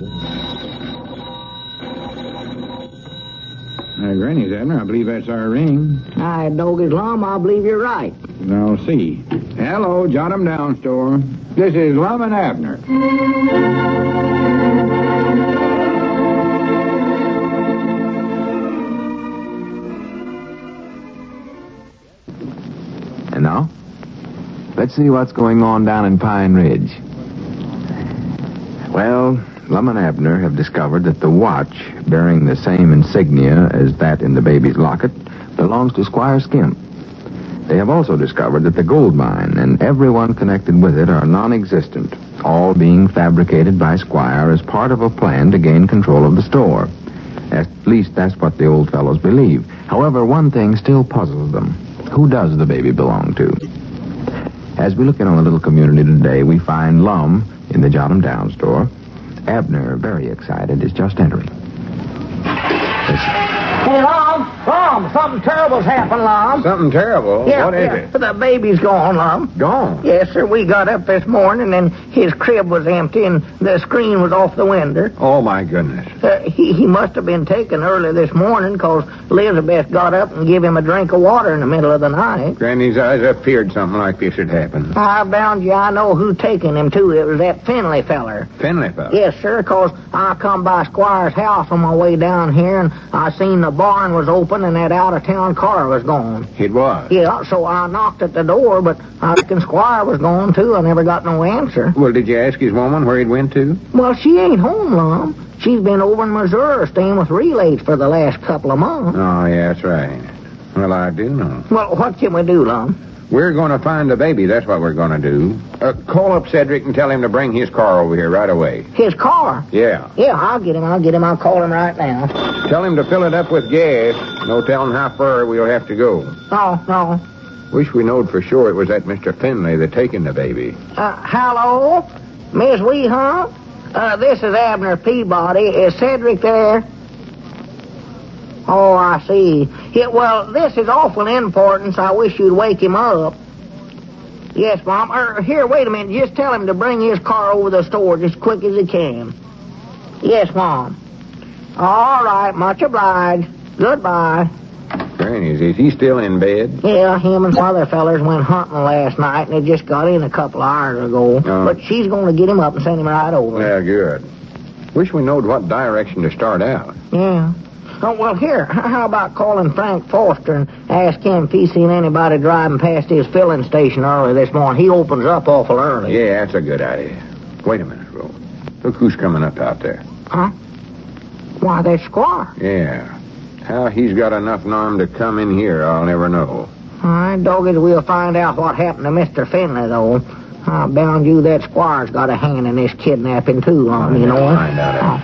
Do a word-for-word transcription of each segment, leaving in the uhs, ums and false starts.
Uh, Granny's, Abner, I believe that's our ring. I dog his lum, I believe you're right. Now, see. Hello, Jot 'em Down store. This is Lum and Abner. And now, let's see what's going on down in Pine Ridge. Well, Lum and Abner have discovered that the watch, bearing the same insignia as that in the baby's locket, belongs to Squire Skimp. They have also discovered that the gold mine and everyone connected with it are non-existent, all being fabricated by Squire as part of a plan to gain control of the store. At least that's what the old fellows believe. However, one thing still puzzles them. Who does the baby belong to? As we look in on the little community today, we find Lum in the Jot 'em Down store. Abner, very excited, is just entering. Listen. Hey, Lum, Lum, something terrible's happened, Lum. Something terrible? Yeah, What is yeah. it? The baby's gone, Lum. Gone? Yes, sir. We got up this morning, and his crib was empty, and the screen was off the window. Oh, my goodness. Uh, he, he must have been taken early this morning, because Elizabeth got up and gave him a drink of water in the middle of the night. Granny's eyes, I feared something like this had happened. I bound you I know who taken him, too. It was that Finley feller. Finley fellow? Yes, sir, because I come by Squire's house on my way down here, and I seen the barn was open and that out-of-town car was gone. It was? Yeah, so I knocked at the door, but I reckon Squire was gone, too. I never got no answer. Well, did you ask his woman where he'd went to? Well, she ain't home, Lum. She's been over in Missouri staying with relays for the last couple of months. Oh, yeah, that's right. Well, I do know. Well, what can we do, Lum? We're going to find the baby. That's what we're going to do. Uh, call up Cedric and tell him to bring his car over here right away. His car? Yeah. Yeah, I'll get him. I'll get him. I'll call him right now. Tell him to fill it up with gas. No telling how far we'll have to go. Oh, no. Wish we knowed for sure it was that Mister Finley that taken the baby. Uh, hello? Miss Weehunt? Uh, this is Abner Peabody. Is Cedric there? Oh, I see. Yeah, well, this is awful importance. I wish you'd wake him up. Yes, Mom. Er, here, wait a minute. Just tell him to bring his car over the store just quick as he can. Yes, Mom. All right, much obliged. Goodbye. Granny's, is he still in bed? Yeah, him and some other fellers went hunting last night, and they just got in a couple hours ago. Oh. But she's going to get him up and send him right over. Yeah, good. Wish we knowed what direction to start out. Yeah. Oh, well, here, how about calling Frank Foster and ask him if he's seen anybody driving past his filling station early this morning? He opens up awful early. Yeah, that's a good idea. Wait a minute, Ro. Look who's coming up out there. Huh? Why, that's Squire. Yeah. How he's got enough arm to come in here, I'll never know. All right, doggies, we'll find out what happened to Mister Finley, though. I bound you that Squire's got a hand in this kidnapping, too, Lum, you know. Find out. Oh.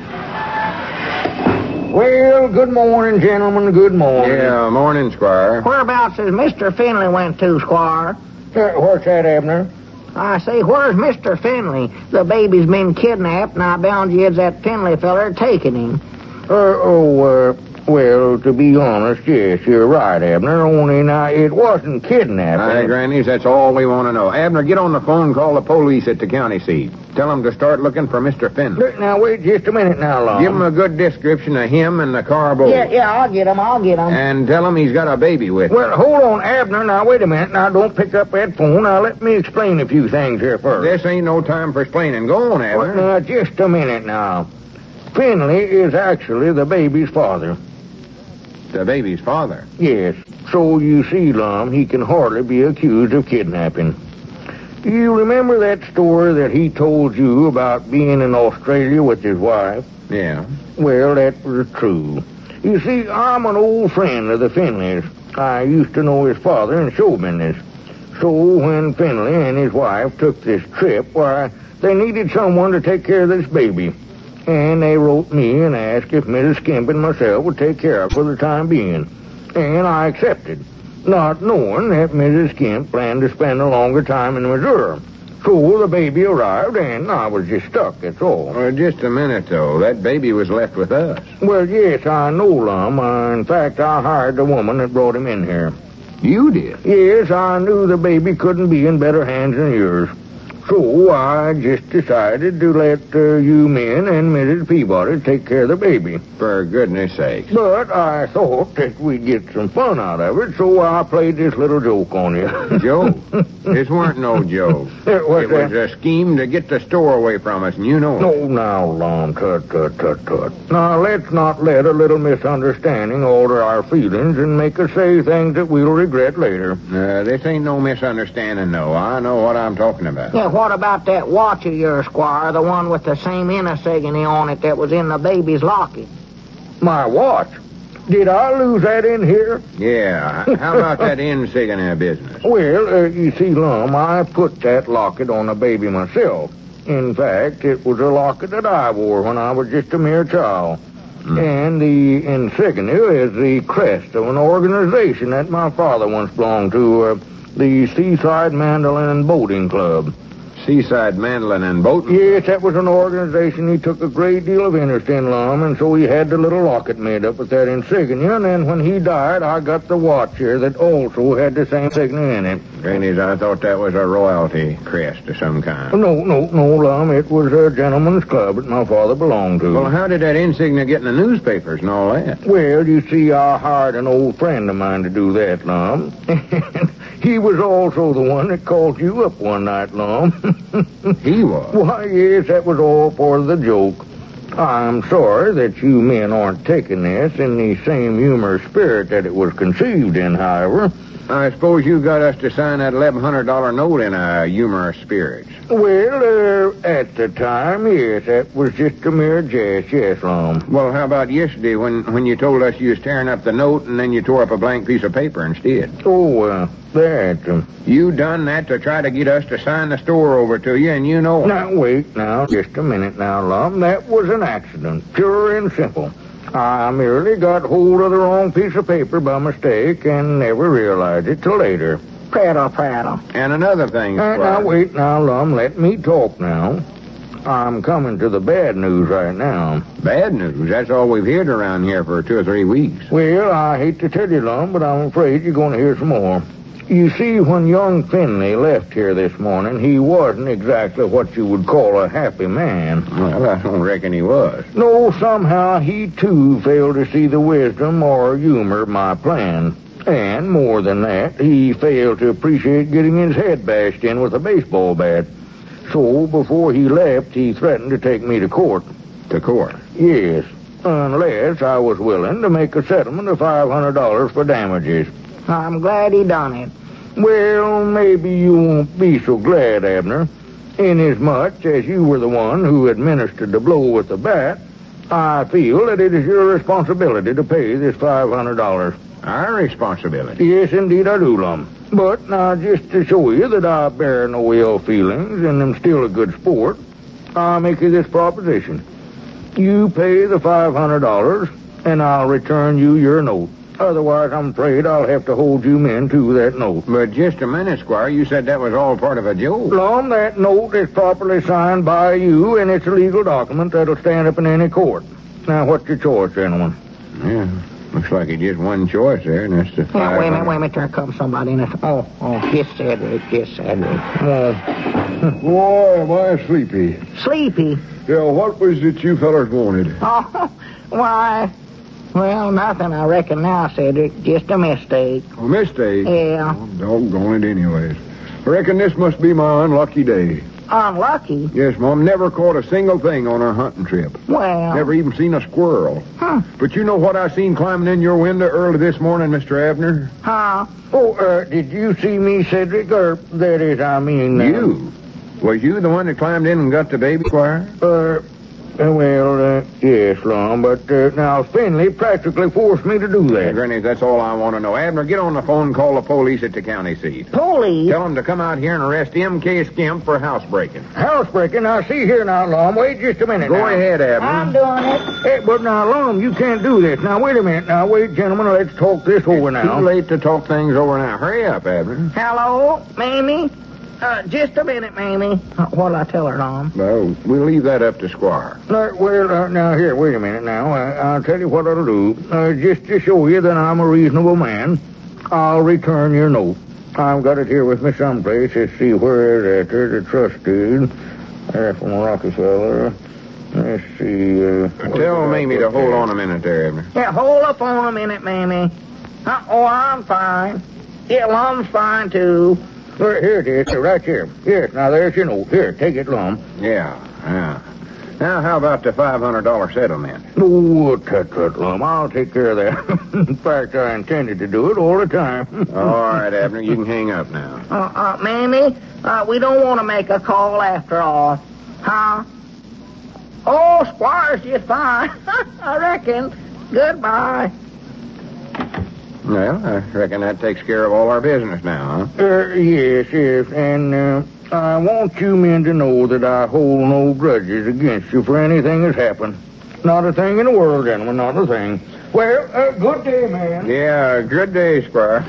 Well, good morning, gentlemen, good morning. Yeah, morning, Squire. Whereabouts has Mister Finley went to, Squire? Uh, what's that, Abner? I say, where's Mister Finley? The baby's been kidnapped, and I bound you it's that Finley feller taking him. Uh, oh, uh, well, to be honest, yes, you're right, Abner. Only now, it wasn't kidnapping. Aye, Grannies, that's all we want to know. Abner, get on the phone and call the police at the county seat. Tell them to start looking for Mister Finley. Now, wait just a minute now, Lum. Give him a good description of him and the car both. Yeah, yeah, I'll get him, I'll get him. And tell him he's got a baby with him. Well, hold on, Abner. Now, wait a minute. Now, don't pick up that phone. Now, let me explain a few things here first. This ain't no time for explaining. Go on, Abner. Well, now, just a minute now. Finley is actually the baby's father. The baby's father? Yes. So, you see, Lum, he can hardly be accused of kidnapping. You remember that story that he told you about being in Australia with his wife? Yeah. Well, that was true. You see, I'm an old friend of the Finleys. I used to know his father in show business. So when Finley and his wife took this trip, why, they needed someone to take care of this baby. And they wrote me and asked if Missus Skimp and myself would take care of it for the time being. And I accepted, not knowing that Missus Skimp planned to spend a longer time in Missouri. So the baby arrived, and I was just stuck, that's all. Well, just a minute, though. That baby was left with us. Well, yes, I know, Lum. Uh, in fact, I hired the woman that brought him in here. You did? Yes, I knew the baby couldn't be in better hands than yours. So I just decided to let uh, you men and Missus Peabody take care of the baby. For goodness sake. But I thought that we'd get some fun out of it, so I played this little joke on you. Joke? This weren't no joke. It was, it was a scheme to get the store away from us, and you know it. No, now, Lon, tut, tut, tut, tut. Now, let's not let a little misunderstanding alter our feelings and make us say things that we'll regret later. Uh, this ain't no misunderstanding, no. I know what I'm talking about. Yeah, what about that watch of yours, Squire? The one with the same insignia on it that was in the baby's locket. My watch? Did I lose that in here? Yeah. How about that insignia business? Well, uh, you see, Lum, I put that locket on the baby myself. In fact, it was a locket that I wore when I was just a mere child. Mm. And the insignia is the crest of an organization that my father once belonged to, uh, the Seaside Mandolin and Boating Club. Seaside Mandolin and Boating? Yes, that was an organization he took a great deal of interest in, Lum, and so he had the little locket made up with that insignia, and then when he died, I got the watch here that also had the same insignia in it. Granny's, I thought that was a royalty crest of some kind. No, no, no, Lum, it was a gentleman's club that my father belonged to. Well, how did that insignia get in the newspapers and all that? Well, you see, I hired an old friend of mine to do that, Lum. He was also the one that called you up one night, Lum. He was? Why, yes, that was all for the joke. I'm sorry that you men aren't taking this in the same humorous spirit that it was conceived in, however. I suppose you got us to sign that eleven hundred dollars note in a humorous spirit. Well, uh, at the time, yes, that was just a mere jest, yes, Lum. Well, how about yesterday when, when you told us you was tearing up the note and then you tore up a blank piece of paper instead? Oh, uh, that... Uh, you done that to try to get us to sign the store over to you, and you know it. Now, wait, now, just a minute now, Lum. That was an accident, pure and simple. I merely got hold of the wrong piece of paper by mistake and never realized it till later. Prattle, prattle. And another thing, uh, Now, wait now, Lum. Let me talk now. I'm coming to the bad news right now. Bad news? That's all we've heard around here for two or three weeks. Well, I hate to tell you, Lum, but I'm afraid you're going to hear some more. You see, when young Finley left here this morning, he wasn't exactly what you would call a happy man. Well, I don't reckon he was. No, somehow he, too, failed to see the wisdom or humor of my plan. And, more than that, he failed to appreciate getting his head bashed in with a baseball bat. So, before he left, he threatened to take me to court. To court? Yes, unless I was willing to make a settlement of five hundred dollars for damages. I'm glad he done it. Well, maybe you won't be so glad, Abner. Inasmuch as you were the one who administered the blow with the bat, I feel that it is your responsibility to pay this five hundred dollars. Our responsibility? Yes, indeed I do, Lum. But now, just to show you that I bear no ill feelings and am still a good sport, I'll make you this proposition. You pay the five hundred dollars, and I'll return you your note. Otherwise, I'm afraid I'll have to hold you men to that note. But just a minute, Squire. You said that was all part of a joke. Lum, that note is properly signed by you, and it's a legal document that'll stand up in any court. Now, what's your choice, gentlemen? Yeah, looks like it's just one choice there, and that's the five Yeah, wait a minute, hundred. wait a minute. There comes somebody in it. Oh, oh, yes, Cedric, yes, Cedric. Uh, Boy, am I sleepy. Sleepy? Yeah, what was it you fellers wanted? Oh, why... Well, nothing, I reckon now, Cedric. Just a mistake. A mistake? Yeah. Oh, doggone it anyways. I reckon this must be my unlucky day. Unlucky? Yes, Mom. Never caught a single thing on our hunting trip. Well... Never even seen a squirrel. Huh. But you know what I seen climbing in your window early this morning, Mister Abner? Huh? oh, uh, did you see me, Cedric? Or, that is, I mean... Uh, You? Was you the one that climbed in and got the baby, Squire? Uh... Uh, well, uh, yes, Lum, but uh, now Finley practically forced me to do Hey, that. Granny, that's all I want to know. Abner, get on the phone and call the police at the county seat. Police? Tell them to come out here and arrest M K Skimp for housebreaking. Housebreaking? Now, see here now, Lum. Wait just a minute Go now. ahead, Abner. I'm doing it. Hey, but now, Lum, you can't do this. Now, wait a minute. Now, wait, gentlemen. Let's talk this over now. Too late to talk things over now. Hurry up, Abner. Hello, Mamie? Uh, just a minute, Mamie. Uh, what'll I tell her, Tom? Well, we'll leave that up to Squire. Uh, well, uh, now, here, wait a minute now. Uh, I'll tell you what I'll do. Uh, just to show you that I'm a reasonable man, I'll return your note. I've got it here with me someplace. Let's see where it's at. There's a trustee. There from Rockefeller. Let's see. Uh, Tell Mamie to hold on a minute there, Abner. Yeah, hold up on a minute, Mamie. Uh, oh, I'm fine. Yeah, Lum's fine, too. Here, here it is, right here. Yes, now there's your note. Here, take it, Lum. Yeah, yeah. Now, how about the five hundred dollars settlement? Oh, tut, tut, Lum. I'll take care of that. In fact, I intended to do it all the time. All right, Abner, you can hang up now. Uh, uh, Mamie, uh, we don't want to make a call after all. Huh? Oh, Squire's just fine. I reckon. Goodbye. Well, I reckon that takes care of all our business now, huh? Uh, yes, yes, and uh, I want you men to know that I hold no grudges against you for anything that's happened. Not a thing in the world, gentlemen, not a thing. Well, uh, good day, man. Yeah, good day, Squire.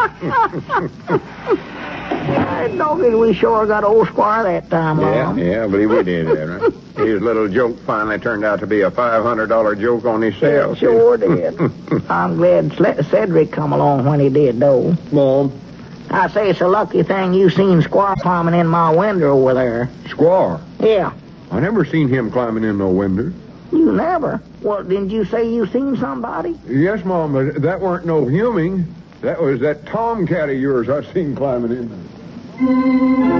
Dogged, we sure got old Squire that time, Yeah, Mom. yeah, I believe we did, Abner. His little joke finally turned out to be a five hundred dollars joke on his sales. Sure did. I'm glad Cedric come along when he did, though. Mom. I say it's a lucky thing you seen Squire climbing in my window over there. Squire. Yeah. I never seen him climbing in no window. You never? Well, didn't you say you seen somebody? Yes, Mom, but that weren't no humming. That was that tomcat of yours I seen climbing in there.